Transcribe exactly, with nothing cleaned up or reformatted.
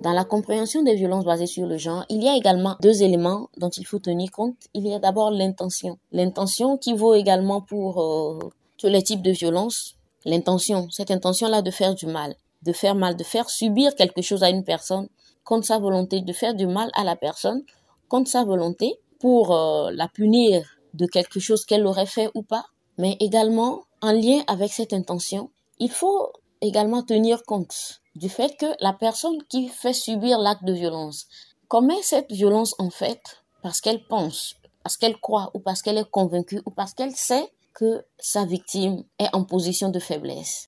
Dans la compréhension des violences basées sur le genre, il y a également deux éléments dont il faut tenir compte. Il y a d'abord l'intention. L'intention qui vaut également pour euh, tous les types de violences. L'intention, cette intention-là de faire du mal, de faire mal, de faire subir quelque chose à une personne contre sa volonté, de faire du mal à la personne contre sa volonté pour euh, la punir de quelque chose qu'elle aurait fait ou pas. Mais également, en lien avec cette intention, il faut également tenir compte du fait que la personne qui fait subir l'acte de violence commet cette violence en fait parce qu'elle pense, parce qu'elle croit ou parce qu'elle est convaincue ou parce qu'elle sait que sa victime est en position de faiblesse.